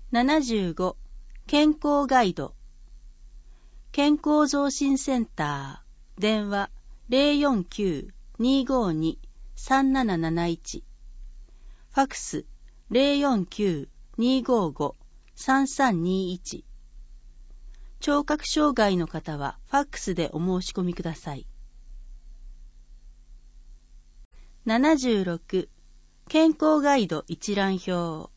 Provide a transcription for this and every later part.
75. 健康ガイド。健康増進センター。電話 049-252-3771。ファックス 049-255-3321。聴覚障害の方はファックスでお申し込みください。76. 健康ガイド一覧表。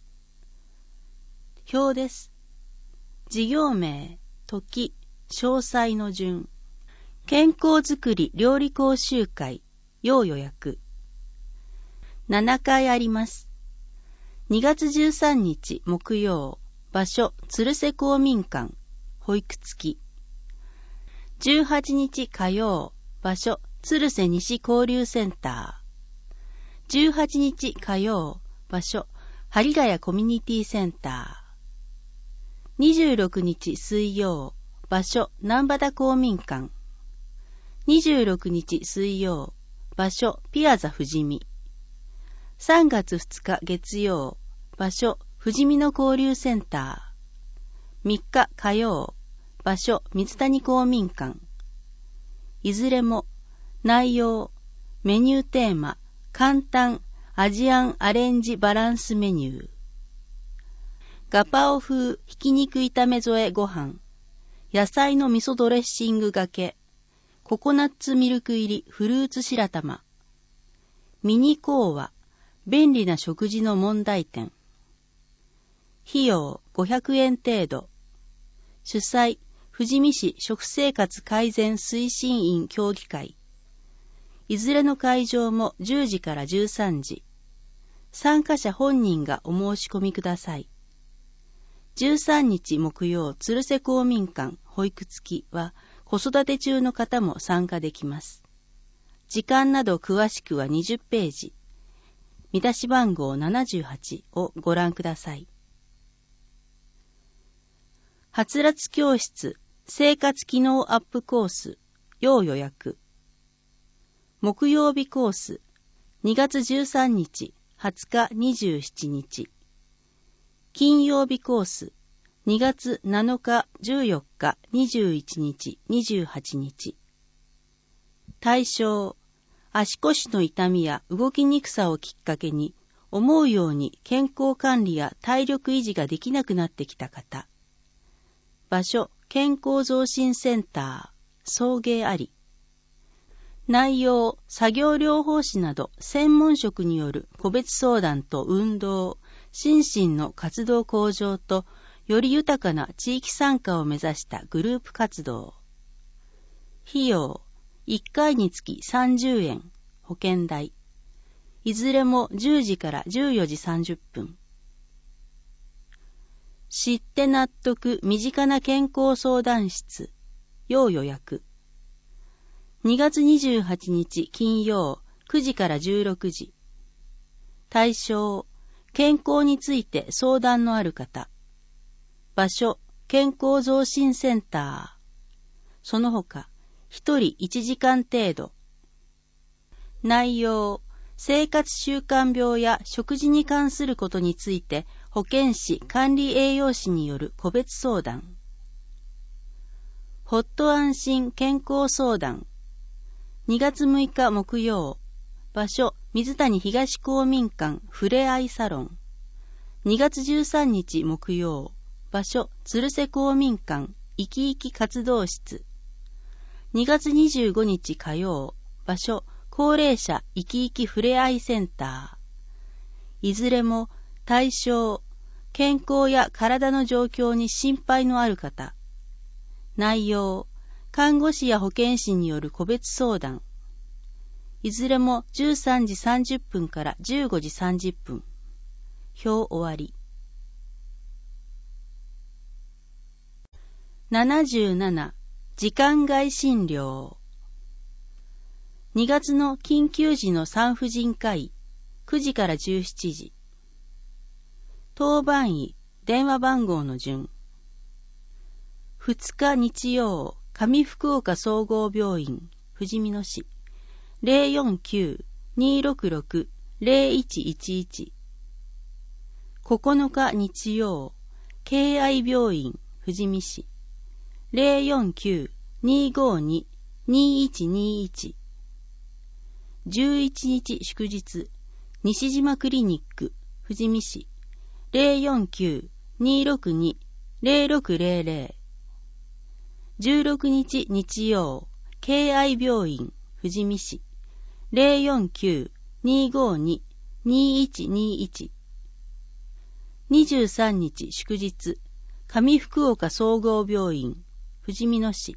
表です。事業名、時、詳細の順。健康づくり料理講習会、要予約。7回あります。2月13日木曜、場所、鶴瀬公民館、保育付き。18日火曜、場所、鶴瀬西交流センター。18日火曜、場所、針ヶ谷コミュニティセンター。26日水曜、場所、南畑公民館。26日水曜、場所、ピアザ富士見。3月2日月曜、場所、富士見の交流センター。3日火曜、場所、水谷公民館。いずれも、内容、メニューテーマ、簡単アジアンアレンジバランスメニュー。ガパオ風ひき肉炒め添えご飯。野菜の味噌ドレッシングがけ。ココナッツミルク入りフルーツ白玉。ミニ講話。便利な食事の問題点。費用500円程度。主催、富士見市食生活改善推進員協議会。いずれの会場も10時から13時。参加者本人がお申し込みください。13日木曜、鶴瀬公民館保育付きは子育て中の方も参加できます。時間など詳しくは20ページ。見出し番号78をご覧ください。はつらつ教室生活機能アップコース要予約。木曜日コース2月13日、20日、27日。金曜日コース2月7日、14日、21日、28日。対象、足腰の痛みや動きにくさをきっかけに思うように健康管理や体力維持ができなくなってきた方。場所、健康増進センター、送迎あり。内容、作業療法士など専門職による個別相談と運動、心身の活動向上とより豊かな地域参加を目指したグループ活動。費用、1回につき30円、保険代。いずれも10時から14時30分。知って納得身近な健康相談室、要予約。2月28日金曜9時から16時。対象、健康について相談のある方。場所、健康増進センター。その他、1人1時間程度。内容、生活習慣病や食事に関することについて保健師・管理栄養士による個別相談。ほっと安心健康相談。2月6日木曜。場所、水谷東公民館ふれあいサロン。2月13日木曜。場所、鶴瀬公民館生き生き活動室。2月25日火曜。場所、高齢者生き生きふれあいセンター。いずれも対象、健康や体の状況に心配のある方。内容、看護師や保健師による個別相談。いずれも13時30分から15時30分。表終わり。77. 時間外診療。2月の緊急時の産婦人科医、9時から17時。当番医、電話番号の順。2日日曜、上福岡総合病院、富士見野市、049-266-0111。9日日曜、 敬愛病院富士見市 049-252-2121 11日祝日西島クリニック富士見市 049-262-0600 16日日曜敬愛病院富士見市 049-252-2121 23日祝日上福岡総合病院富士見野市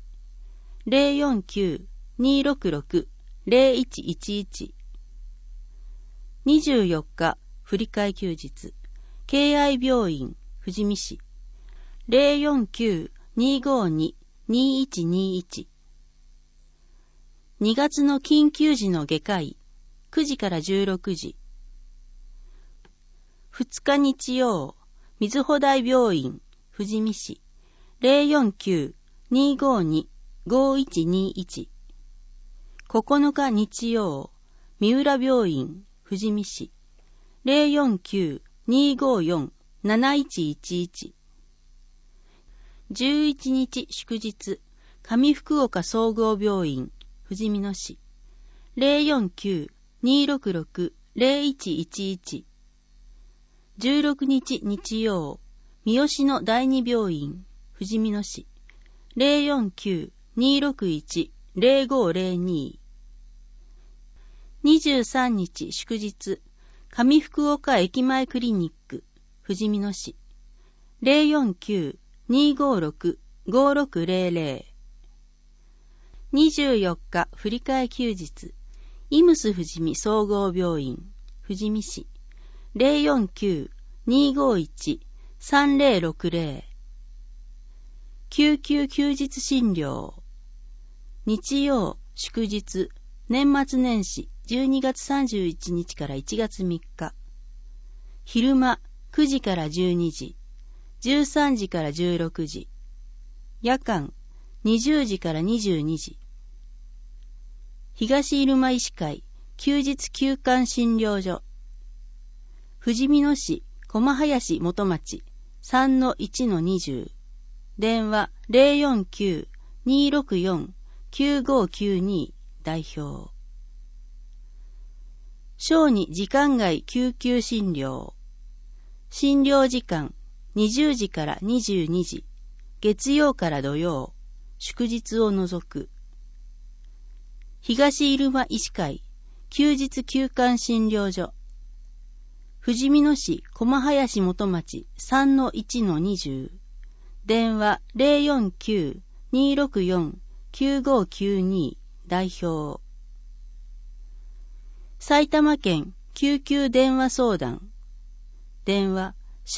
049-266-0111 24日振り替え休日敬愛病院富士見市 049-252-2121 2月の緊急時の外科医9時から16時2日日曜水穂台病院富士見市 049-252-5121 9日日曜三浦病院富士見市 049-254-7111 11日祝日上福岡総合病院富士見野市 049-266-0111 16日日曜三好の第二病院富士見野市 049-261-0502 23日祝日上福岡駅前クリニック富士見野市 049-256-5600 24日振り替え休日イムス富士見総合病院富士見市 049-251-3060 救急休日診療日曜祝日年末年始12月31日から1月3日昼間9時から12時13時から16時夜間20時から22時東入間医師会休日休館診療所富士見野市駒林元町 3-1-20 電話 049-264-9592 代表小児時間外救急診療診療時間20時から22時月曜から土曜祝日を除く東入間医師会休日休館診療所富士見野市駒林元町 3-1-20 電話 049-264-9592 代表埼玉県救急電話相談電話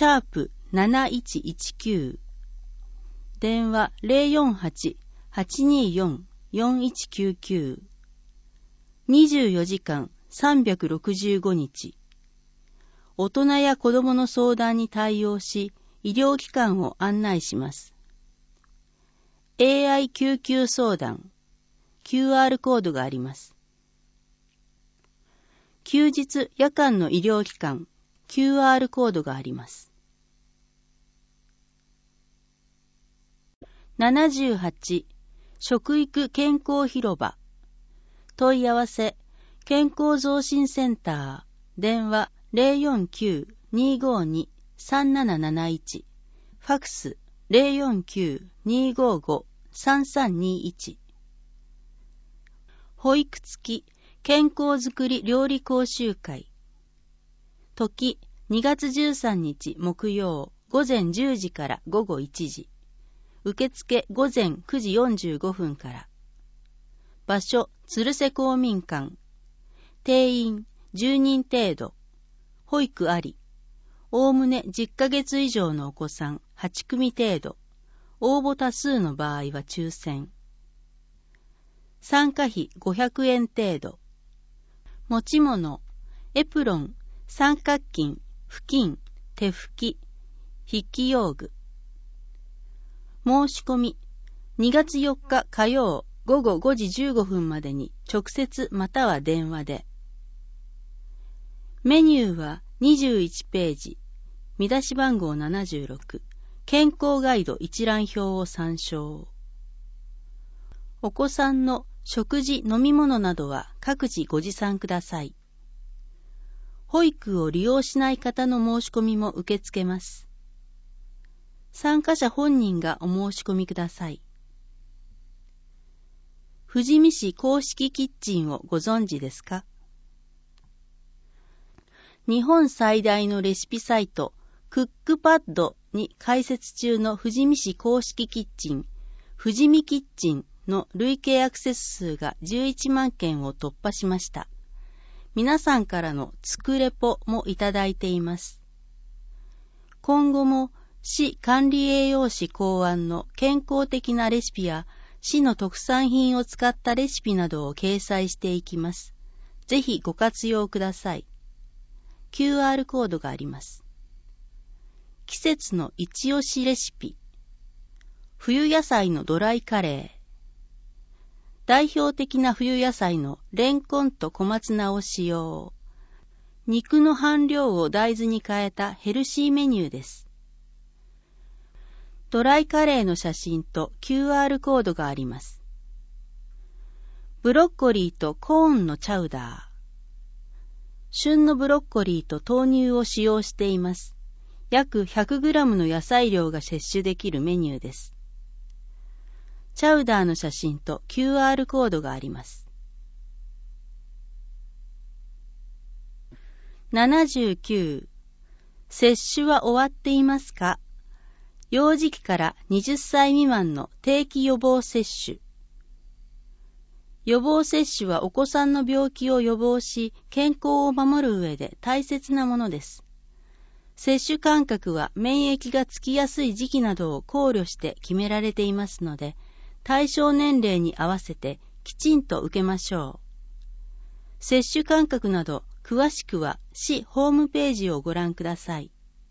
#7119電話 048-824-4199 24時間365日大人や子供の相談に対応し医療機関を案内します。AI 救急相談 QR コードがあります。休日夜間の医療機関 QR コードがあります。78食育健康広場問い合わせ健康増進センター電話 049-252-3771 ファクス 049-255-3321 保育付き健康づくり料理講習会時2月13日木曜午前10時から午後1時受付午前9時45分から場所鶴瀬公民館定員10人程度保育ありおおむね10ヶ月以上のお子さん8組程度応募多数の場合は抽選参加費500円程度持ち物エプロン三角巾布巾手拭き筆記用具申し込み2月4日火曜午後5時15分までに直接または電話でメニューは21ページ見出し番号76 健康ガイド一覧表を参照。お子さんの食事・飲み物などは各自ご持参ください。保育を利用しない方の申し込みも受け付けます。参加者本人がお申し込みください。富士見市公式キッチンをご存知ですか？日本最大のレシピサイトクックパッドに開設中の富士見市公式キッチン、富士見キッチンの累計アクセス数が11万件を突破しました。皆さんからの作レポもいただいています。今後も市管理栄養士考案の健康的なレシピや市の特産品を使ったレシピなどを掲載していきます。ぜひご活用ください。QR コードがあります。季節の一押しレシピ。冬野菜のドライカレー。代表的な冬野菜のレンコンと小松菜を使用。肉の半量を大豆に変えたヘルシーメニューです。ドライカレーの写真と QR コードがあります。ブロッコリーとコーンのチャウダー。旬のブロッコリーと豆乳を使用しています。約 100g の野菜量が摂取できるメニューです。チャウダーの写真と QR コードがあります。79. 接種は終わっていますか？幼児期から20歳未満の定期予防接種。予防接種はお子さんの病気を予防し、健康を守る上で大切なものです。接種間隔は免疫がつきやすい時期などを考慮して決められていますので、対象年齢に合わせてきちんと受けましょう。接種間隔など詳しくは市ホームページをご覧ください。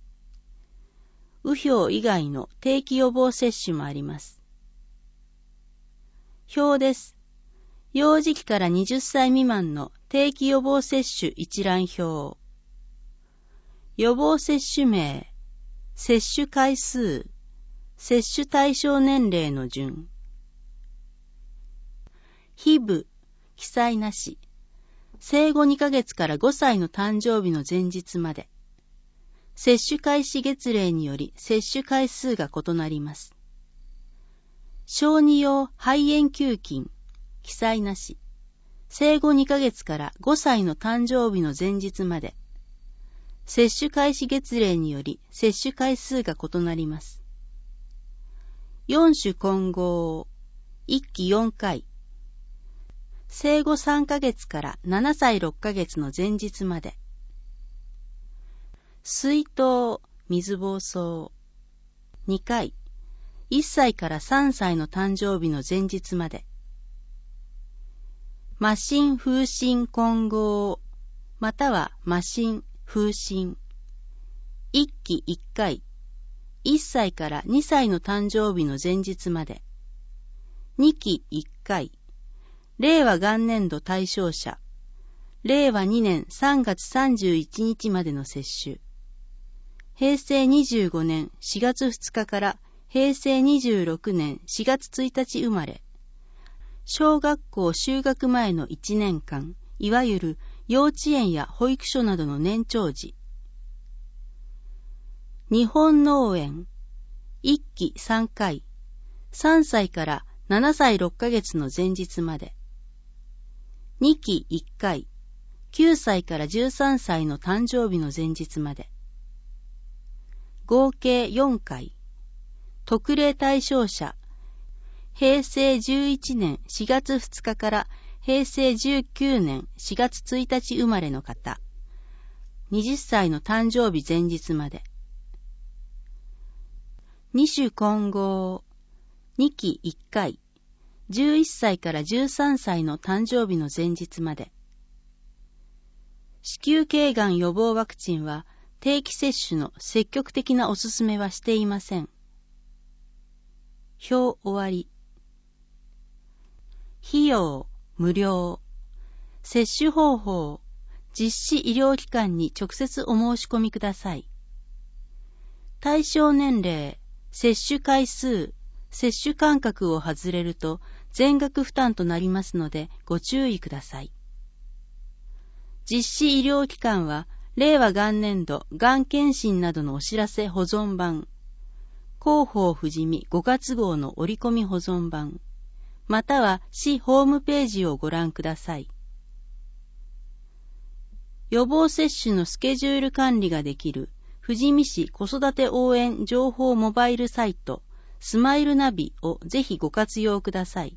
右表以外の定期予防接種もあります。表です。幼児期から20歳未満の定期予防接種一覧表。予防接種名、接種回数、接種対象年齢の順。非部、記載なし。生後2ヶ月から5歳の誕生日の前日まで。接種開始月齢により接種回数が異なります。小児用肺炎球菌、記載なし。生後2ヶ月から5歳の誕生日の前日まで。接種開始月齢により接種回数が異なります。4種混合、1期4回。生後3ヶ月から7歳6ヶ月の前日まで。水筒、水疱瘡。2回。1歳から3歳の誕生日の前日まで。麻疹風疹混合、または麻疹、風疹。1期1回。1歳から2歳の誕生日の前日まで。2期1回。令和元年度対象者。令和2年3月31日までの接種。平成25年4月2日から平成26年4月1日生まれ。小学校就学前の1年間、いわゆる幼稚園や保育所などの年長児。日本脳炎、1期3回、3歳から7歳6ヶ月の前日まで。2期1回、9歳から13歳の誕生日の前日まで。合計4回。特例対象者。平成11年4月2日から平成19年4月1日生まれの方。20歳の誕生日前日まで。2種混合。2期1回。11歳から13歳の誕生日の前日まで。子宮頸がん予防ワクチンは定期接種の積極的なお勧めはしていません。表終わり。費用、無料。接種方法、実施医療機関に直接お申し込みください。対象年齢、 接種回数、接種間隔を外れると全額負担となりますのでご注意ください。実施医療機関は、令和元年度がん検診などのお知らせ保存版、広報富士見5月号の折り込み保存版、または市ホームページをご覧ください。予防接種のスケジュール管理ができる富士見市子育て応援情報モバイルサイトスマイルナビをぜひご活用ください。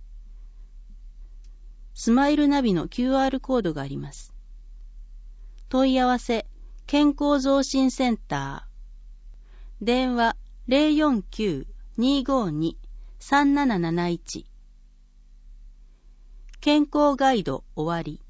スマイルナビの QR コードがあります。問い合わせ健康増進センター電話 049-252-3771 健康ガイド終わり。